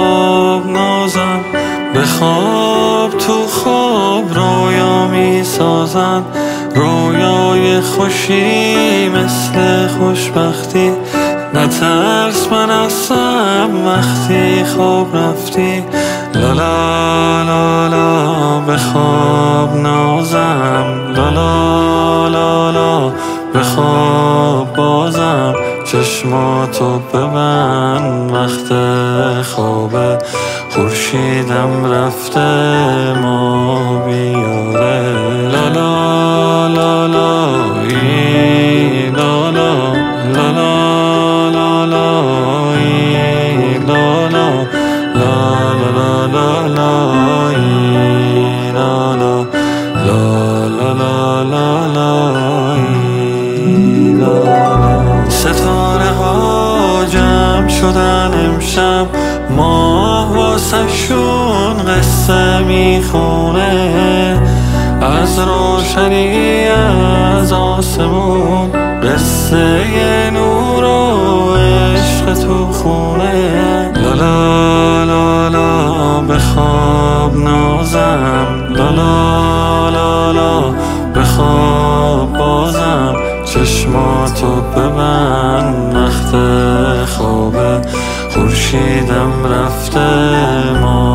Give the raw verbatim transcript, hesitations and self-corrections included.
بخواب نازم، بخواب تو خواب رویا می سازن، رویای خوشی مثل خوشبختی. نترس من هستم وقتی خواب رفتی. لا لا لا لا بخواب نازم، لا لا لا لا بخواب بازم. چشماتو ببند وقت خوابه، خورشیدم رفته ما بیاره. لا لا لا لا ای لا لا لا لا لا لا ای لا لا لا لا لا لا ای لا لا لا لا لا لا ای لا لا. ستاره ها جمع شدن امشب، ماه واسه شون قصه میخونه. از روشنی از آسمون قصه نور و عشق تو خونه. لا لا لا لا بخواب نازم، لا لا لا لا بخواب بازم. چشماتو ببند وقت خوابه، خورشیدم رفته ما